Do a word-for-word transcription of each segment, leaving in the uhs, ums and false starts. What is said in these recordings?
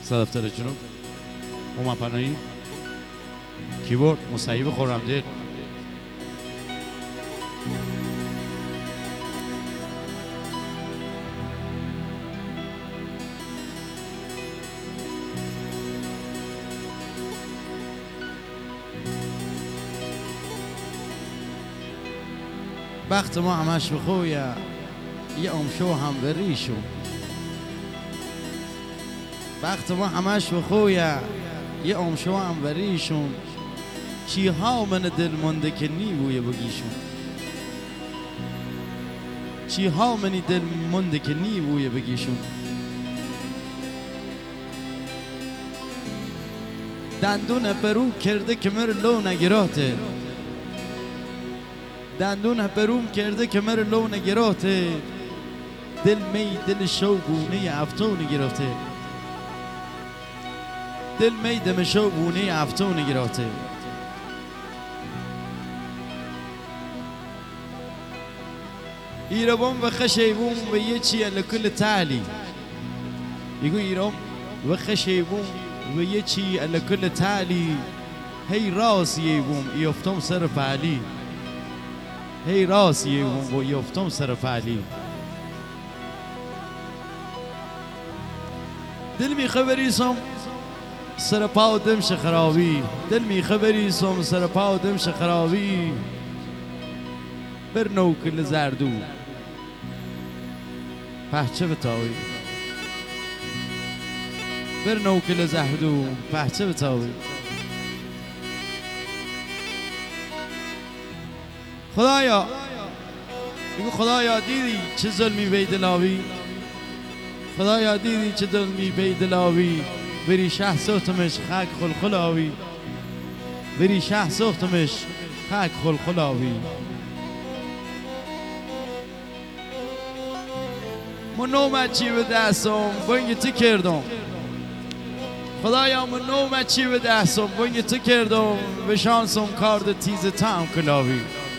صدفتر جنوب اومد پناهی کیبورد مصیب خورمدل بخت ما همش بخویه یه امشو هم بریشون بخت ما همش بخویه یه امشو هم بریشون چی ها من دل مونده که نیبویه بگیشون چی ها منی دل مونده که نیبویه بگیشون دندون برو کرده که مر لو نگراته دندون بروم کرده که مر لو نگراته دل می دل شوگونه افتون گرفته دل می دم شوگونه افتون گرفته ایران و خشیبون و یه چی لکل تعلی یگو ایران و خشیبون و یه چی لکل تعلی هی راس یبوم یفتم سر فعلی هی راس یبوم و یفتم سر فعلی دل می خبریسم سر پاو دمش خرابی دل می خبریسم سر پاو دمش خرابی بر نوکل زردو پهچه بتاوی بر نوکل زردو پهچه بتاوی خدایا میگو خدایا دیدی چه ظلمی بی دلاوی خدایا دیدی چه ظلمی بی دلاوی بری شه سختمش خاک خلخلاوی بری شه سختمش خاک خلخلاوی من نومد چی به دستم بانگ تو کردم خدایا من نومد چی به دستم بانگ تو کردم به شانسم کارد تیز تام کلاوی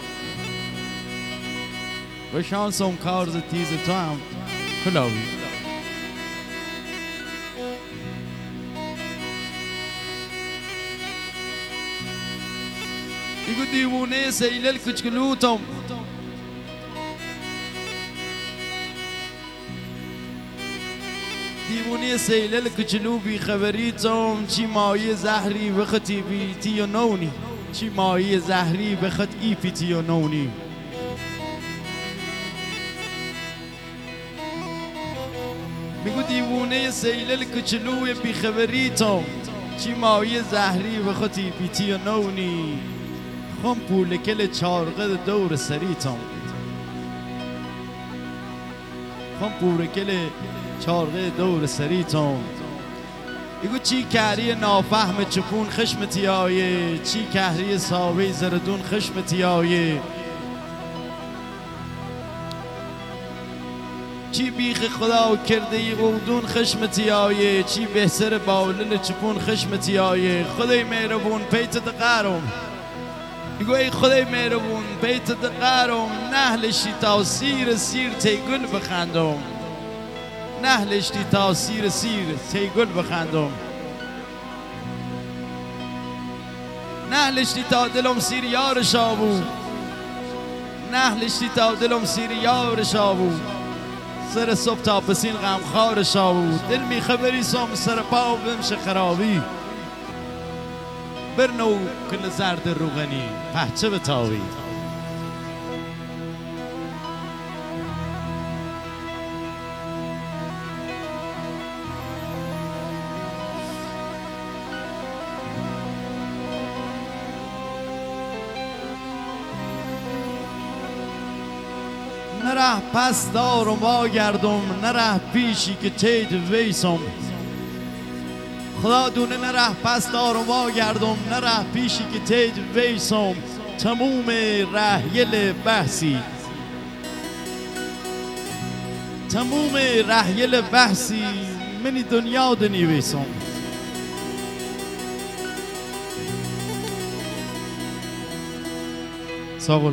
به شانسم کارد تیز تام کلاوی ایگو دیوونه سیلل کچکلوتم دیوونه سیلل کچلو بی خبریتم چی مایه زهری بخطی بی تیو نونی چی مایه زهری بخط ای پی تیو نونی میگو دیوونه سیلل کچلو بی خبریتم چی مایه زهری بخطی بی تیو نونی خم پول کل چارقد دور سریتم خم پول کل چارقه دور سریتم ایگو چی کهری نافهم چپون خشمتی آیه چی کهری ساوی زردون خشمتی آیه چی بیخ خدا کرده ای قودون خشمتی آیه چی بهسر باولل چپون خشمتی آیه خدای مهربون پیت دقارم ایگو ای خدای مهربون پیت دقارم نهلشی تا سیر سیر تی گل بخندم نهلش دی تا سیر سیر تی گل بخندم نهلش دی تا دلم سیر یار شابو نهلش دی تا دلم سیر یار شابو سر صبح تا پسین غم خار شابو دل می خبری سم سر پاو بمش خرابی برنو کل زرد روغنی پهچه بتاوی نره پس دارم واگردم نره پیشی که تید ویسم خدا دونه نره پس دارم واگردم نره پیشی که تید ویسم تموم رحیل بحثی تموم رحیل بحثی منی دنیا دنی ویسم ساغل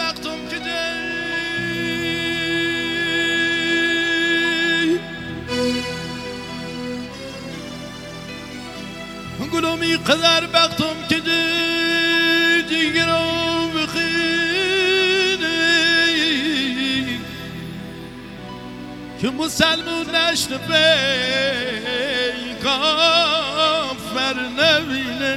بختم که جی گلومی قدر بختم که جی جیگرم بخینه که مسلمون نشنه پی کافر نبینه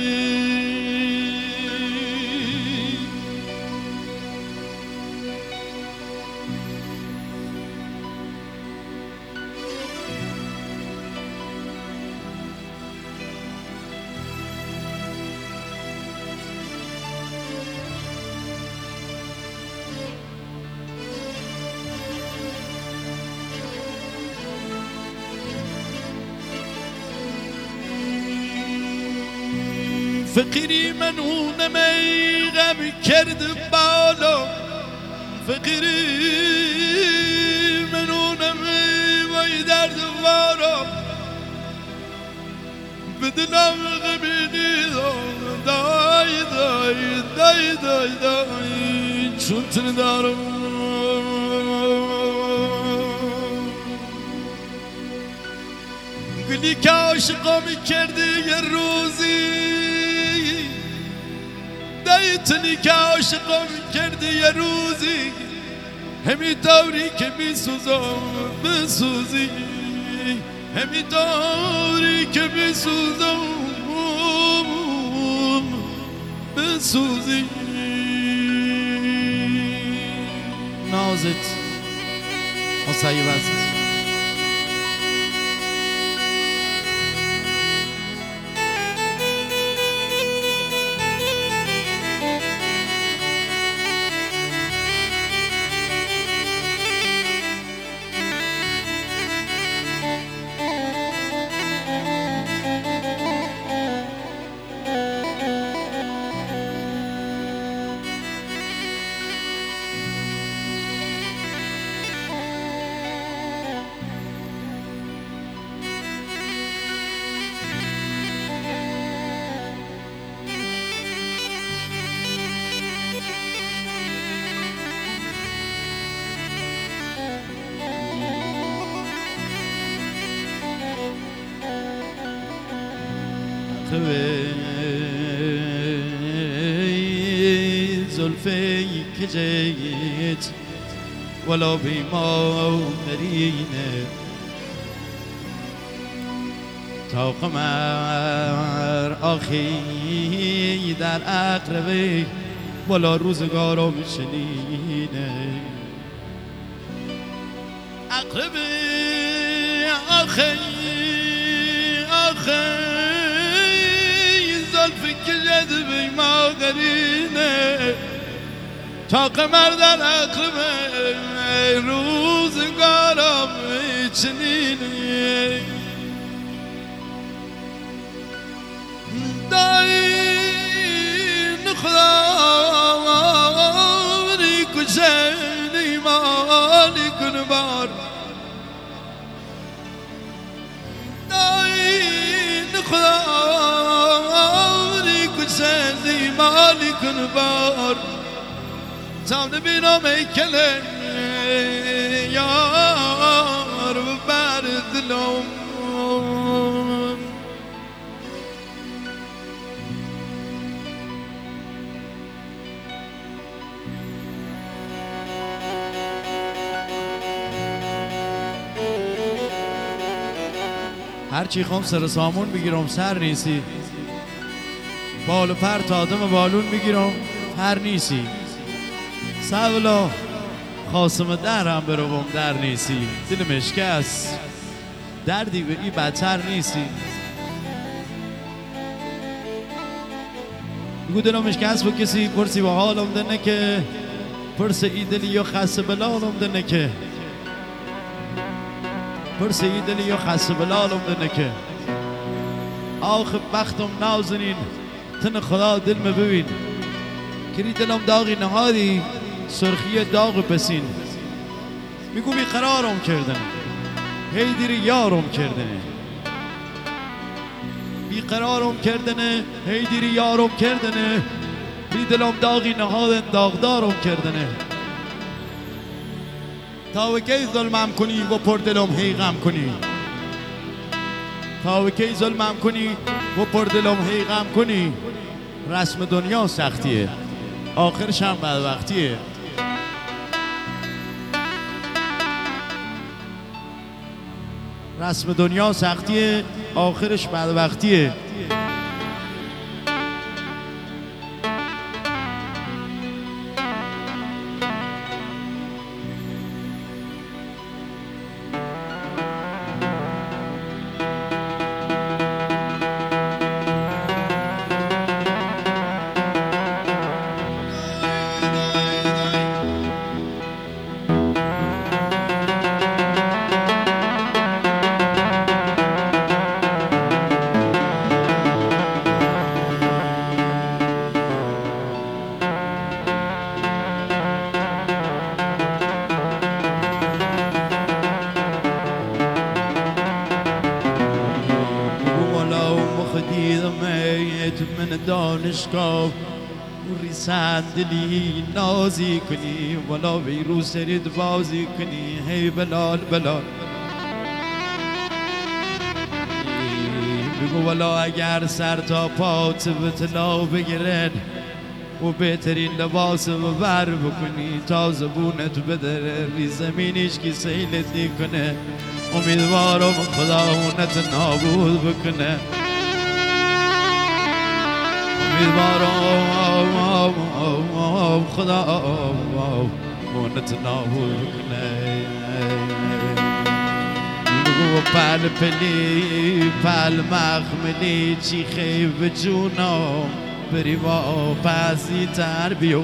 فقیری منونه می غم کرد بالا فقیری منونه می وای درد وارا به دلم غمی دای دای دای دای دای چون تن دارم گلی که عاشقا می کردی یه روزی دایتنی که عاشقم کردی یه روزی همی دوری که می سوزم بسوزی همی دوری که می سوزم بسوزی نازت حسین عزیز زلفی که جیت ولا بی ما قرینه تا قمر آخی در اقربه ولا روزگارم شنینه اقربه آخی آخی زلفی که جد بی ما قرینه تا قمر در اقربه روزگارم چنینه داین خداوندی کشنی مالی کن بار داین خداوندی کشنی مالی کن بار تا نبینم ایکله یار بر دلم هرچی خوام سر سامون میگیرم سر نیستی بال و پر تا آدم بالون میگیرم هر نیستی سولا خاصم درم بروم در نیستی دل مشکست دردی به ای بدتر نیستی بگو دلم مشکست با کسی پرسی با حالم دنه که پرس ای دلی یا خسته بلالم دنه که پرس ای دلی یا خسته بلالم دنه که آخ بختم نازنین تن خدا دل می ببین کری دلم داغی نهادی سرخی داغ پسین میگو بی قرارم کردن هی دیری یارم کردنه بی قرارم کردنه هی دیری یارم کردنه بی دلم داغی نهادن داغدارم کردنه تا کی ظلمم کنی و پر دلم هی غم کنی تا کی ظلمم کنی و پر دلم هی غم کنی رسم دنیا سختیه آخرش هم بدبختیه رسم دنیا سختیه آخرش بدبختیه من دانشگاه ریسند دلی نازی کنی ولا ویرو سرید بازی کنی هی بلال بلال بگو ولا اگر سر تا پات به طلا بگیرن و بهترین لباس و بر بکنی تا زبونت بدره ری زمینیش کی سیلت نکنه امیدوارم خدا اونت نابود بکنه امیدوارم خدا اونت نابود کنه بگو پل پلی پل مخملی چی خیب جونم بری با پسی تر بیو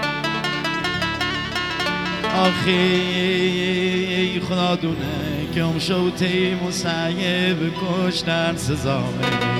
آخی خدا دونه که ام شوتی مسیب کشتن سزامه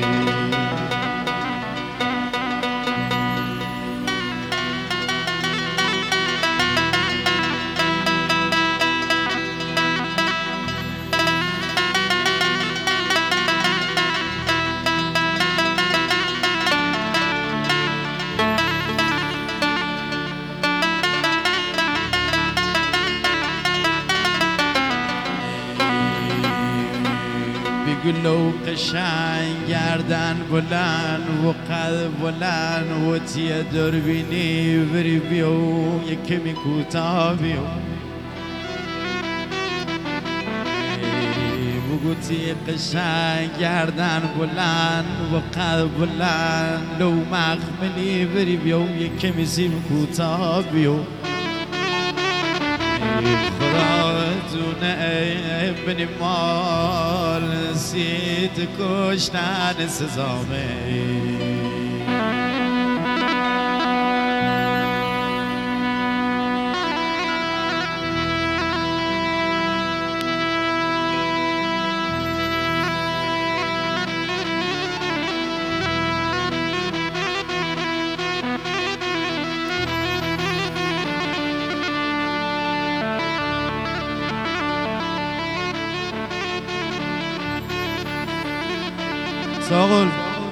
گلو قشنگ گردن بلند و قد بلند و تیه دربینی بری بیو یک کمی کوتاه بیو بگو تیه قشنگ گردن بلند و قد بلند لو مخملی بری بیو یک کمی سیم کوتاه بیو خدا دونه بنی مال سید کشتن سزامه ساغل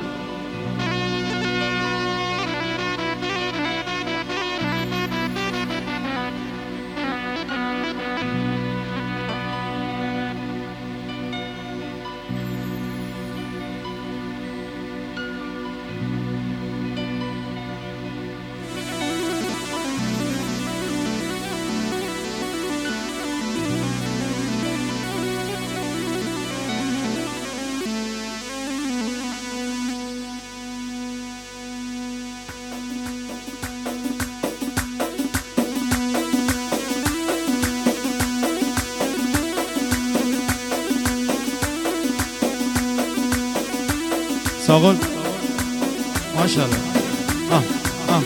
ساغل ماشاءالله آه آه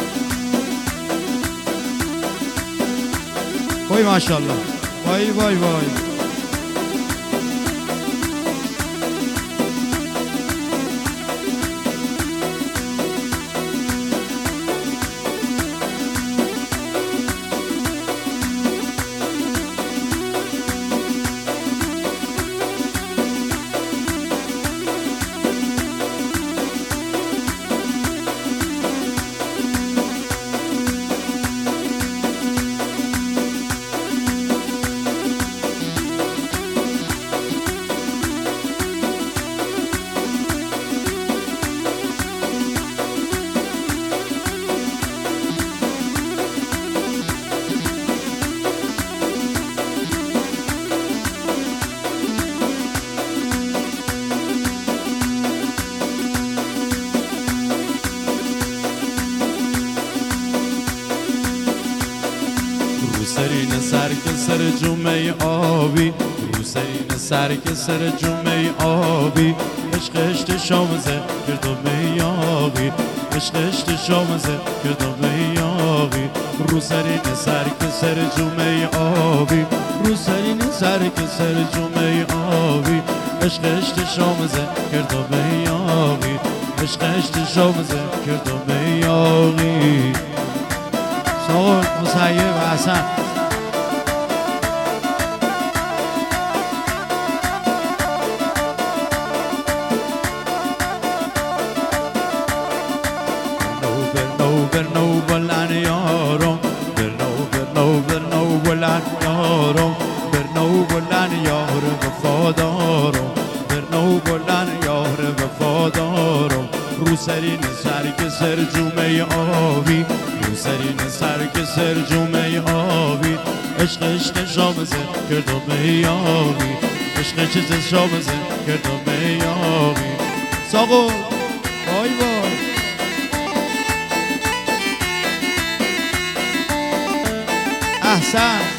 وای ماشاءالله وای وای وای سر جمعه آبی حسین سر که سر جمعه آبی عشق عشق شامزه کرد و میاقی عشق عشق شامزه کرد و میاقی رو سرین سر که سر جمعه آبی رو سرین سر که سر جمعه آبی عشق عشق شامزه کرد و میاقی عشق عشق شامزه کرد و میاقی ساقل مسیب حسن برنو بلند یارم برنو برنو برنو بلند یارم برنو بلند یار وفادارم برنو بلند یار وفادارم رو سرین سر که سر جمعه آبی رو سرین سر که سر جمعه آبی عشق عشق شامزه کرد و میاقی عشق عشق شامزه کرد و میاقی ساقو وای وای احسن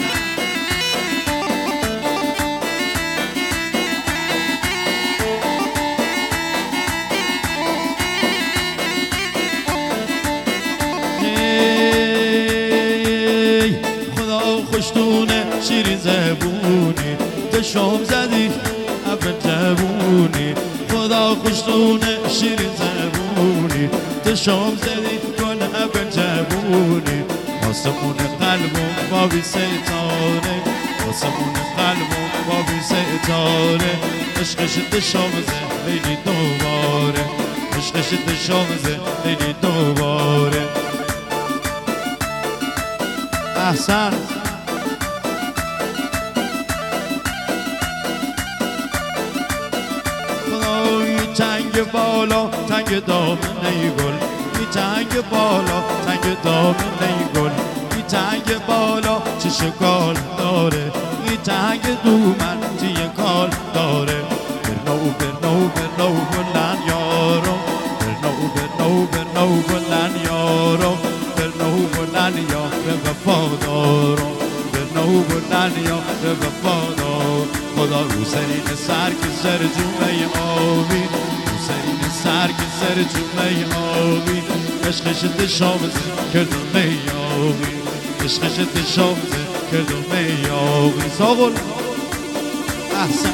خدا خوشتونه شیرین زبونی تو شام زدی اول جبونی خدا خوشتونه شیرین زبونی تو شام زدی کن اول جبونی آسمون قلبم با بی ستاره آسمون قلبم با بی ستاره عشق شد شامزه لیلی دوباره عشق شد شامزه لیلی دوباره احسن خدایی تنگ بالا تنگ دامنه گل بی تنگ بالا تنگ دامنه گل بی تنگ بالا چه شکال داره بی تنگ دومن چیه کال داره برنو برنو برنو بلند یارم برنو برنو برنو بلند یارم برنو بلند یار وفادارم برنو بلند یار وفادار خدا رو سرین سر که سر جمعه آبی سرین سر که سر جمعه آبی عشق شد شامزه کرد و میاقی عشق شد شامزه کرد و میاقی ساقل احسن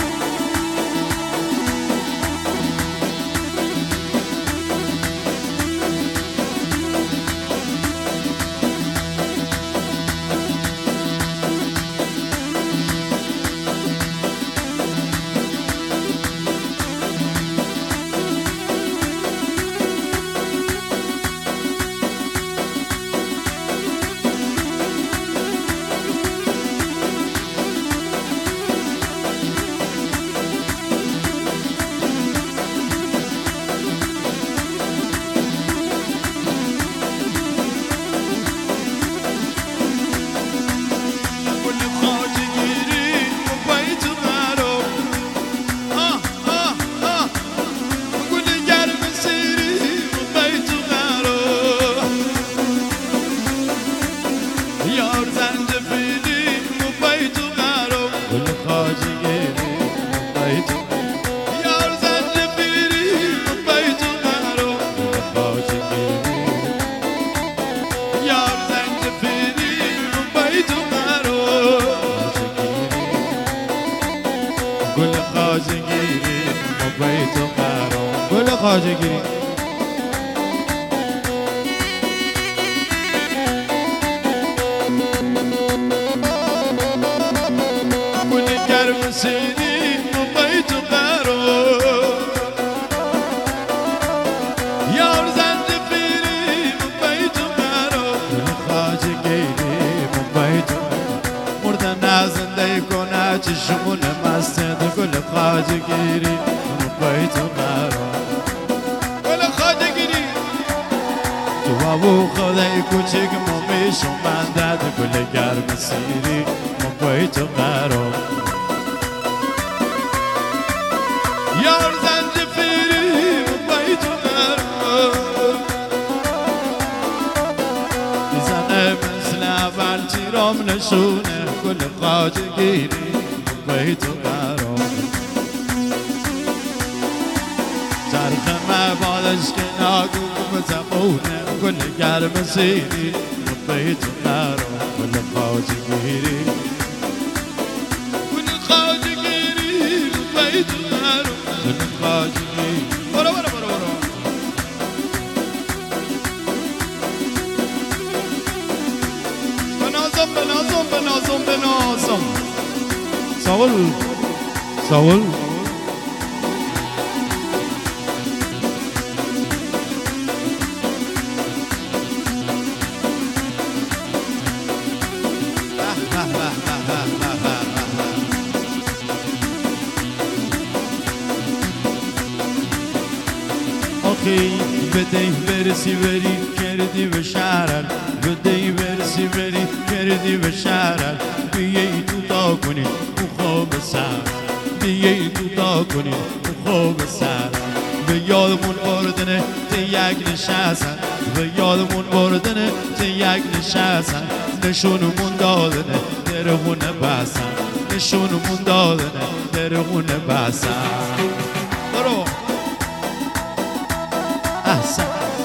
خواجگیری گل گرم سینی بیت قرار یار زنجفیلی بیت قرار گل خواجگیری بیت مردن نزنده کنه چشمون مستد گل خواجگیری بیت قرار و خدای کوچک ممیشم بندد گل گرم سیری مبای تو قرار یار زنجفیری مبای تو قرار میزنه مثل اول تیرام نشونه گل خواجه گیری بیت و قرار چرخ مبالش که ناگو بزبونه گل گرم سیری بیت و قرار گل خواجه گیری گل خواجه گیری بیت و قرار گل خواجه گیری برو برو برو برو بنازم بنازم بنازم بنازم ساول ساول آخی بدهی برسی بری کردی به شهرن بدهی برسی بری کردی به شهرن بیایی تو تا کنی او خواب سر بیایی تو تا کنی او خواب سر به یادمون بردنه تی یک نشستن به یادمون بردنه تی یک نشستن نشونمون دادنه درخونه بسن نشونمون دادنه درخونه بسن برو احسن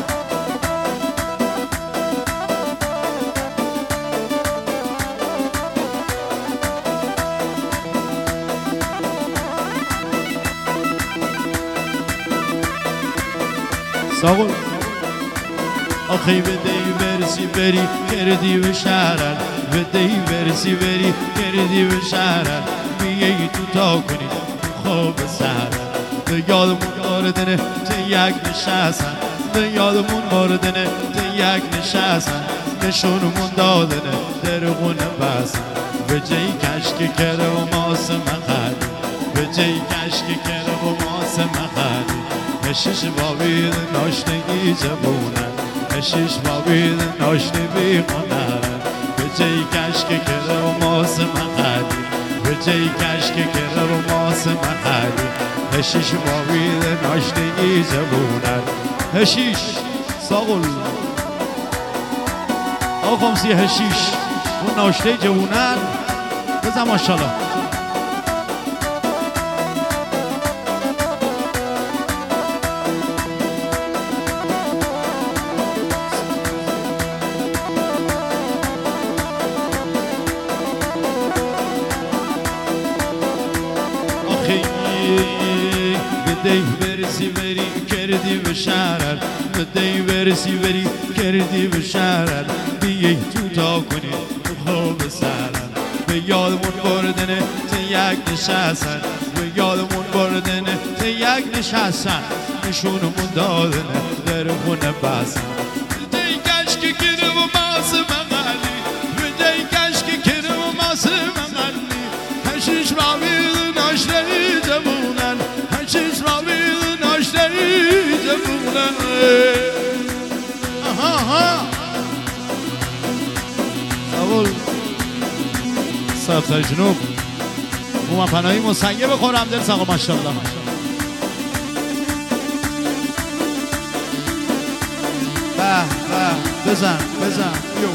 ساقل آخی بدهی برسی بری کردی به شهرن بدهی برسی بری کردی به شهرن بیایی تو تا کنی خواب سهرن به یادمون باردنه تی یک نشستن به یادمون باردنه تی یک نشستن نشونمون دادنه درخونه بسن به جایی کشک کره و ماس مخدی به جایی کشک کره و ماس مخدی هشش بابید ناشنگی جبونن هشش بابید ناشنگی خونرن به جایی کشک کره و ماس مخدی به جایی کشک کره و ماس مخدی هشش بابید ناشنگی جبونن هشیش ساقل آقا خمسی هشیش اون ناشته جبونن بزن ماشالله بدهی برسی بری کردی به شهرن بدهی برسی بری کردی به شهرن بیایی تو تا کنی خواب سرن به یادمون بردنه تی یک نشستن به یادمون بردنه تی یک نشستن نشونمون دادنه در خونه بسن بدهی کشک کره و ماس مغلی بدهی کشک کره و ماس مغلی هشیش بابید ناشنی جمونن هشیش بابید ناشنی جمونن آها آها ساول سبزه جنوب اومن پناهی مسنگه بخورم دل ساقا ماشالله به به بزن بزن یو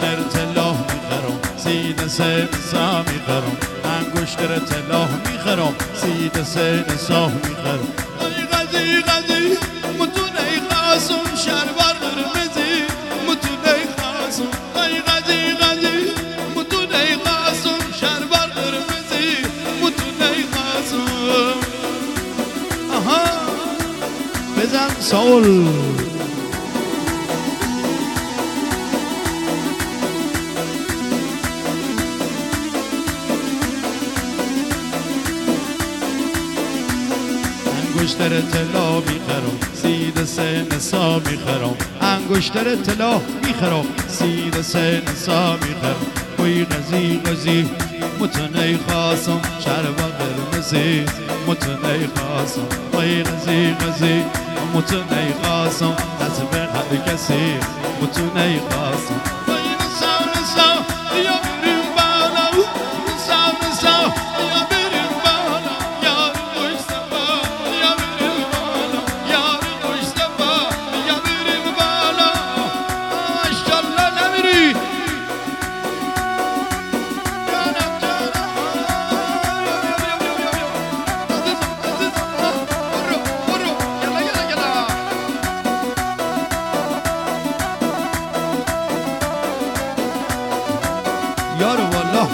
انگشتر طلا میخرم سید سه نسا میخرم انگشتر طلا میخرم سید سه نسا میخرم ای غزی غزی متونه خاصم شلوار قرمزی متونه خاصم ای غزی غزی متونه خاصم شلوار قرمزی متونه خاصم آها بزن سول انگشتر طلا میخرم سید سه نسا میخرم انگشتر طلا میخرم سید سه نسا میخرم وی غزی غزی متنی خاصم شرب قرمزی متنی خاصم وی غزی غزی متنی خاصم دست به هر کسی متنی خاصم وی نسا نسا یا بریم بالا نسا نسا یا بریم بالا یار مصطفی یا بریم بالا یار مصطفی یا بریم بالا ماشاءالله نمیری جانم جانم برو برو یلا یلا یلا یارو والا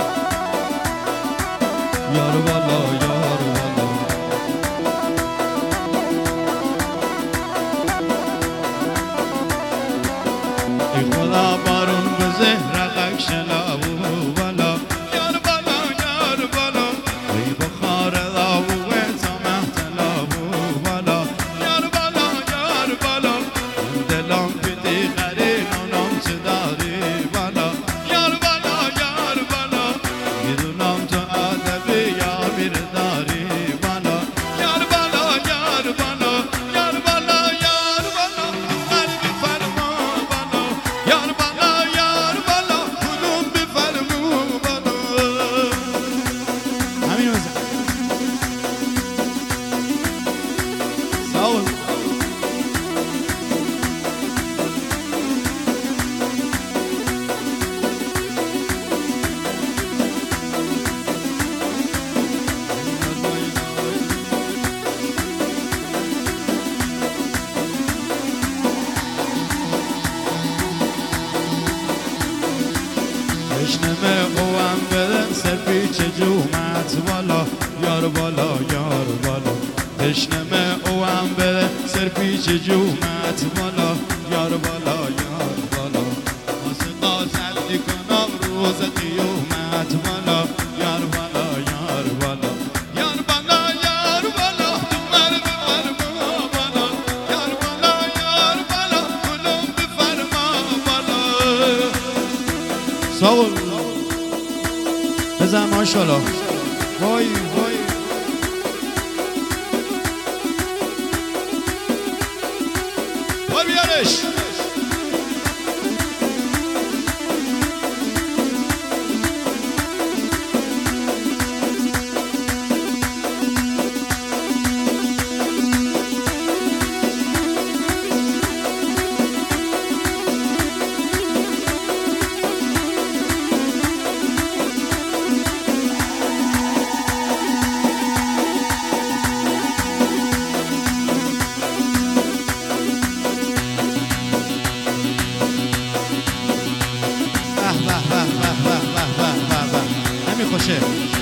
یارو والا یارو والا ای خدا بارون به زهرقک شلابو والا یارو والا یارو والا ای بخار داو زمه تلابو والا یارو والا یارو والا دلم بدی غرین اونم چه داری والا یارو والا یارو والا میدونم تو ادبی یا میرداری والا یارو والا یارو والا یارو والا یارو والا قلبی فرما والا یارو والا یارو والا کدوم بفرمو والا همین بزن ساول تشنمه قوام بدن سر پیچ جومت والا یار بالا یار بالا تشنمه قوام بدن سر پیچ جومت والا یار بالا یار بالا واسه قاصد کنم روز قیومت والا یار بالا یار بالا یار بالا یار بالا تو مرد فرما بالا یار بالا یار بالا کلوم بفرما بالا ساول بزن ماشاءالله وای وای بار بیارش همین خوشه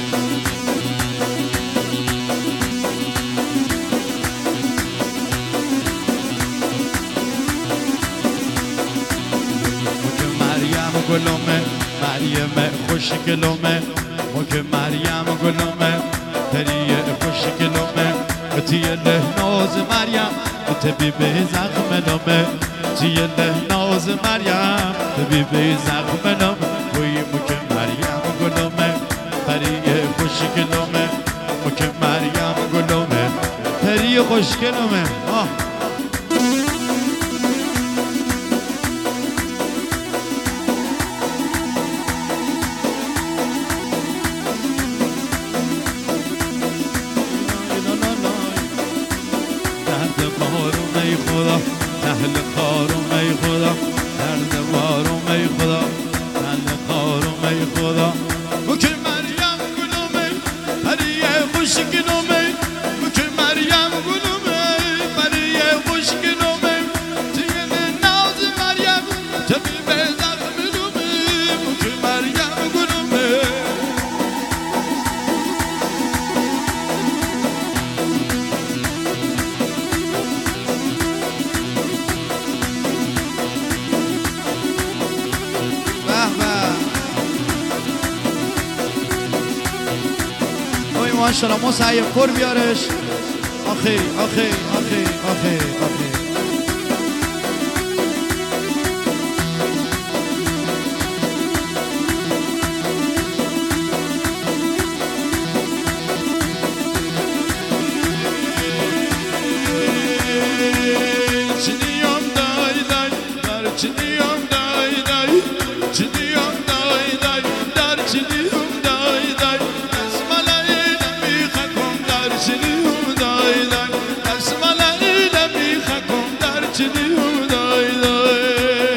مکه مریم گلومه مریم خوشگلومه مکه مریم گلومه پریه خوشگلومه تیه ناز مریم تبی به زخم لومه تیه ناز مریم تبی به زخم لومه وی مکه مریم گلومه پریه خوشگلومه مکه مریم گلومه پریه خوشگلومه آه خدا تهل کارم ای خدا درد بارم ای خدا ای خدا مکه مریم گلومه پریه خوش گلومه مکه مریم گلومه پریه خوش گلومه تیه ناز مریم طبیب زخم لومه مکه مریم گلومه ماشاءالله مسعیب پر بیارش آخی آخی آخی آخی آخی چنیم دای دای در چنیم دای دای چنیم دای دای در چنیم دای دای چنیم دای دای اسمالا ایله میخکم در چنیم دای دای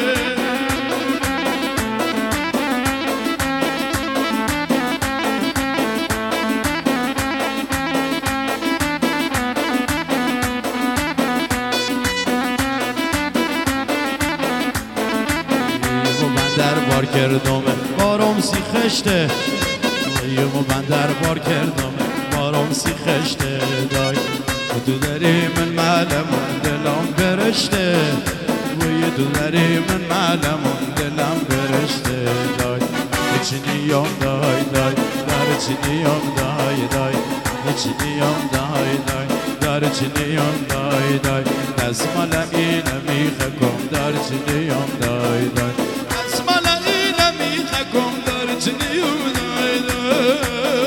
و من در بار کردم بارم سی خشته و من در بار کردم بارم سی خشته دای و تو داری من معلمون دلم برشته و یه تو داری من معلمون دلم برشته دای چنیم دای دای در چنیم دای دای چنیم دای دای در چنیم دای دای اسمالا ایله میخکم در چنیم دای دای اسمالا ایله میخکم در چنیم دای دای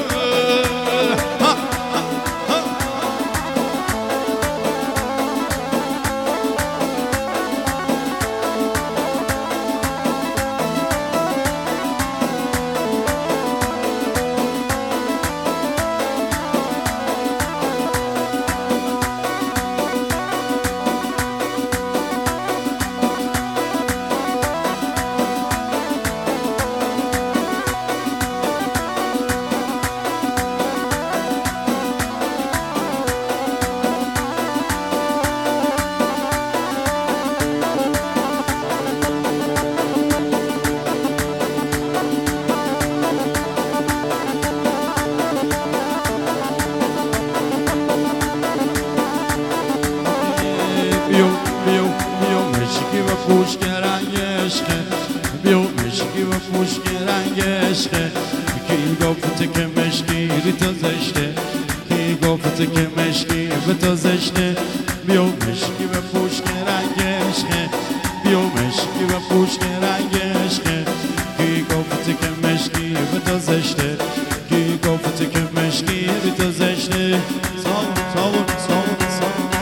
بیو بیو بیو مشکی و پوشک رنگ عشقه بیو مشکی و پوشک رنگ عشقه کی گفت که مشکی ری تو زشته کی گفت که مشکی به تو زشته بیو مشکی و پوشک رنگ عشقه بیو مشکی و پوشک رنگ عشقه کی گفت که مشکی به تو زشته کی گفت که مشکی ری تو زشته ساون ساون ساون ساون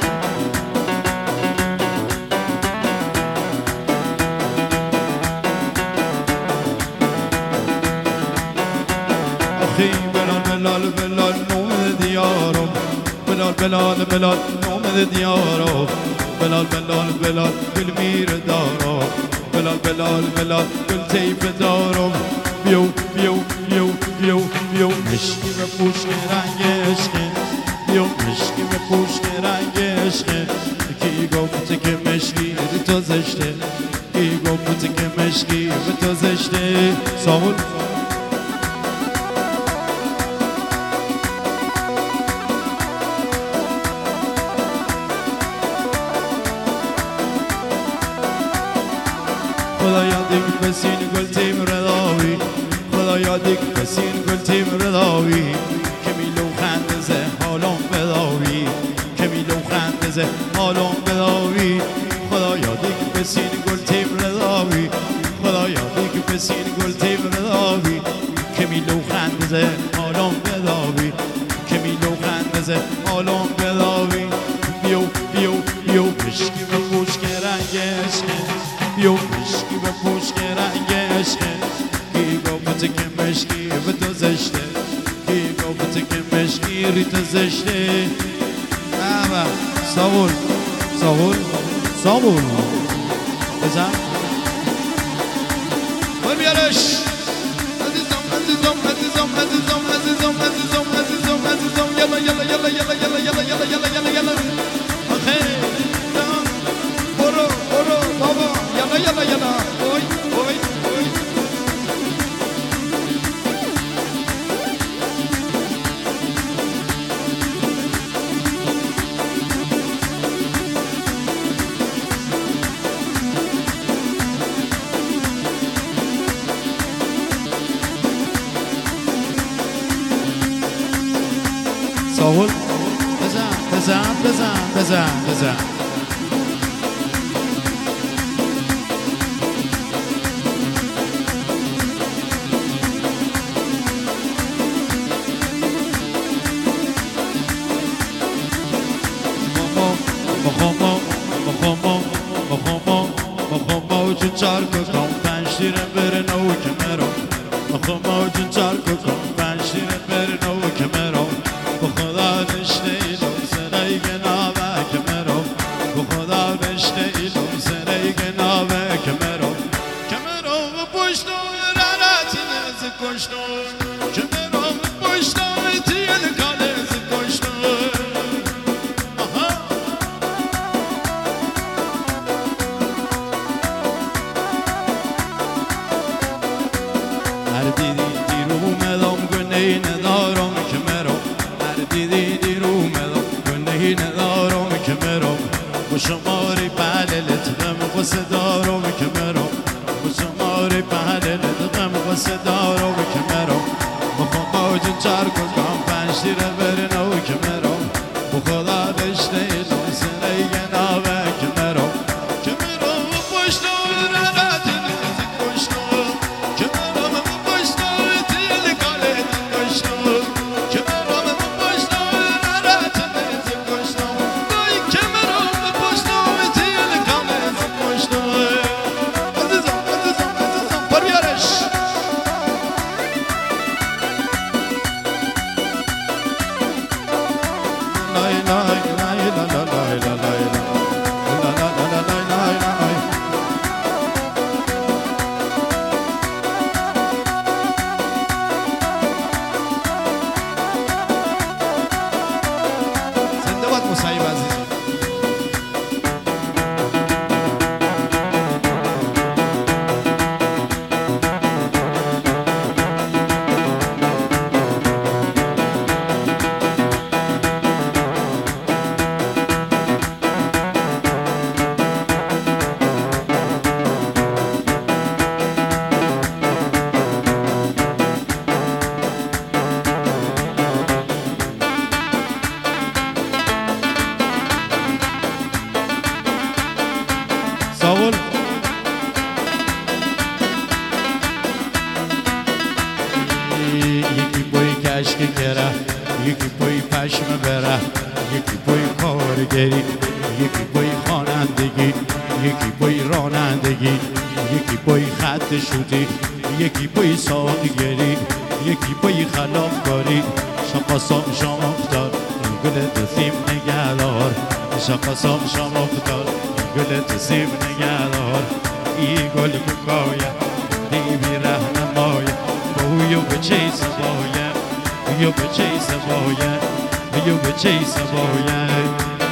بلال بلال بلال نوم دیارم بلال بلال بلال نوم دیارم بلال بلال بلال گل میر دارم بلال بلال بلال گل تیپ دارم بیو بیو بیو بیو بیو مشکی و پوشک رنگ عشقه بیو مشکی و پوشک رنگ عشقه کی گفت که مشکی ری تو زشته کی گفت که مشکی به تو زشته سامون خدایا دیگ بسین گل تیم رداوی خدایا دیگ بسین گل تیم رداوی که میلو خندزه حالم بداوی که میلو خندزه حالم بداوی خدایا دیگ بسین گل تیم رداوی خدایا دیگ بسین گل تیم رداوی که میلو خندزه حالم بداوی که میلو خندزه حالم بداوی بیو بیو بیو مشکی و پوشک رنگ عشقه بیو مشکی و پوشک رنگ عشقه کی گفت که مشکی به تو زشته کی گفت که مشکی ری تو زشته بابا ساول ساول ساول بزن بر بیارش ساول بزن بزن بزن بزن بزن مخوما مخوما مخوما مخوما جون چارکو کام پنشیره بره نو کمرو مخوما جون چارکو کام پنشیره بره نو کمرو بخدا نشته ایلم سرای گنابه کمرو بخدا نشته ایلم سرای گنابه کمرو کمرو پشتو رانتی نز کشتو کمرو پشتو تیل کالز کشتو هر دیدی دیرو مدام گنهی ندارم کمرم هر دیدی دیرو مدام گنهی ندارم کمرم با شماری پهل لطفم قصه دارم کمرم با شماری پهل لطفم قصه دارم کمرم بخون باجون چار کن پنج دیره برن او کمرم بخدا دشته ایلون سنه گنابه کمرم کمرم پشتو رانتی نزی کشتو کمرم پشتو تیل کالت کشتو کمرم پشتو رانتی نزی کشتو کمرم پشتو تیل کالت کشتو عزیزم عزیزم عزیزم پر بیارش لای لای لای لای لای لای لای زنده باد مصیب عزیزم ساول یکی پای کشک کره یکی پای پشم بره یکی پای کارگری یکی پای خوانندگی یکی پای رانندگی یکی پای خط شوتی یکی پای ساقیگری یکی پای خلافکاری شقاسام شام افتار گل دسیم نگهدار شقاسام شام افتار گل دسیم نگهدار ای گل بکایم دی بی رهنمایم بویو بچه سبایم بویو بچه سبایم بویو بچه سبایم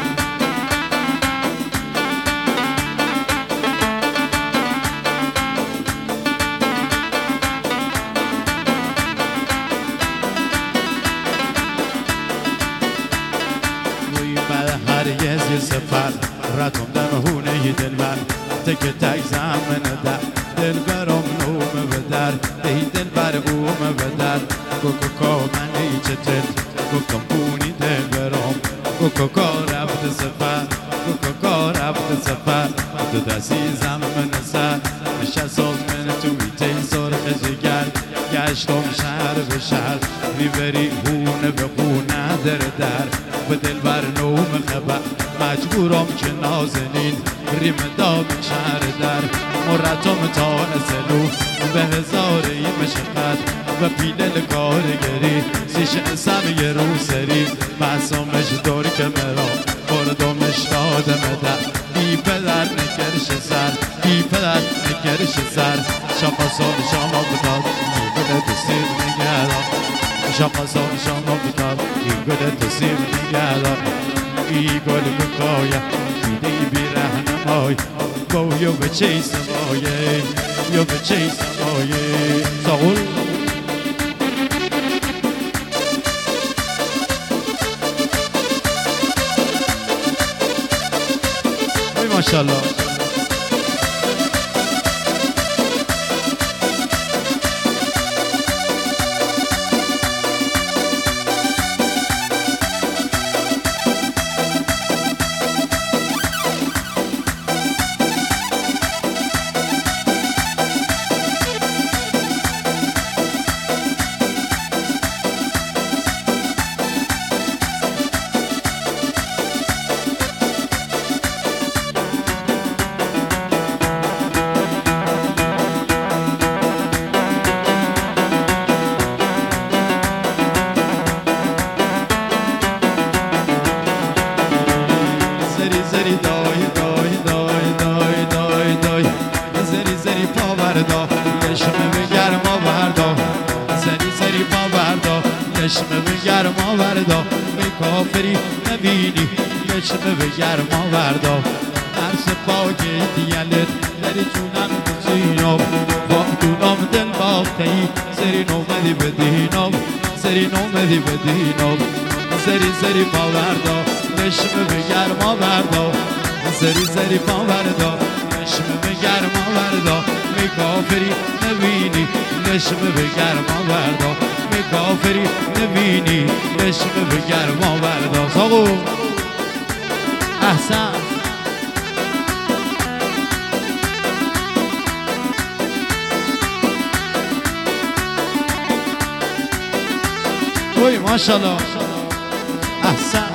هرگز یه سفر رتم دم هونه دلبر تک تک زمن در دلبرم نوم بدر ای دلبر اوم بدر کوکوکا من ای چتل کوکم بونی دلبرم کوکوکا رفت سفر کوکوکا رفت سفر دو دستی زمن سر نشست از من توی تی سرخ جگر گشتم شهر به شهر میبری هونه به خونه در در به دلبر نوم خبر مجبورم که نازنین ریم دام شهر در مرتم تا نسلو به هزاری مشقت و پیلل کارگری سیش اسم یه رو سری محسومش دور که مرا بردمش دادم در بی پدر نکرش سر بی پدر نکرش سر شاقاسان شما بداد ای گل دستیر نگردم شاقاسان شما بداد ای گل دستیر نگردم ای گل بکایم بیدی بی رهنمای بویو بچه سمایه یو بچه سمایه ساول ماشاءالله گرما وردا به کافری نبینی چشم به گرما وردا عرص پاک دیالت در جونم بچینم وقتونم دل باختی سری نومدی به دینم سری نومدی به دینم سری سری باوردا چشم به گرما وردا سری سری باوردا چشم به گرما وردا می کافری نبینی چشم به گرما وردا می کافری نبینی چشم به گرما وردا ساقو احسن وای ماشاءالله احسن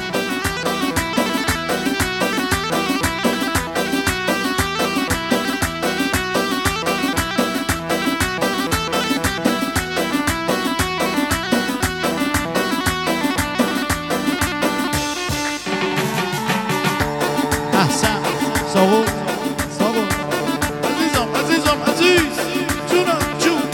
احسن ساقو ساقو عزیزم عزیزم عزیز جونم جون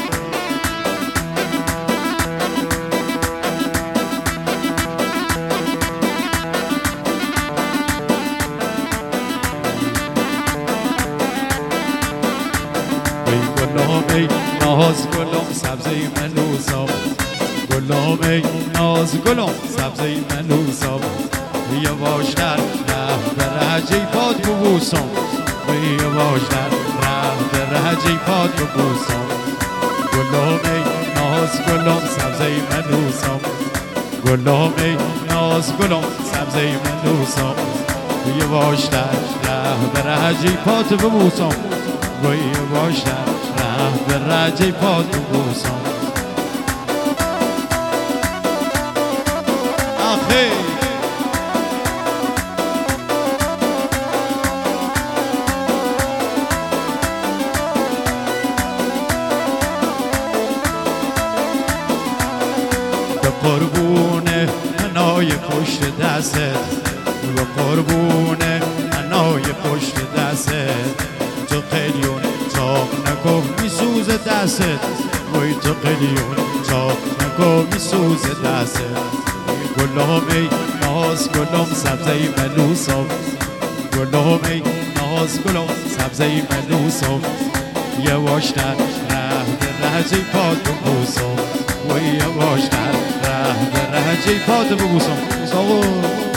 ای گلام ای ناز گلام سبزه منوسام گلام ای ناز گلام سبزه منوسام یواش در ره به رهجه پاد ببوسم یواش در ره به رهجه پاد ببوسم گلام ای ناز گلام سبزه منوسام گلام ای ناز گلام سبزه منوسام یواش در ره به رهجه پاد ببوسم یواش در ره به رهجه پاد ببوسم آخه قربونه انای پشت دستت و قربونه انای پشت دستت تو قلیون تاق نکن میسوز دستت وی تو قلیون تاق نکن میسوز دستت گلام ای ناز گلام سبزه ملوسم گلام ای ناز گلام سبزه ملوسم یواش در ره به رهجه پاد ببوسم و یواش در ره به رهجه پاد ببوسم ساقو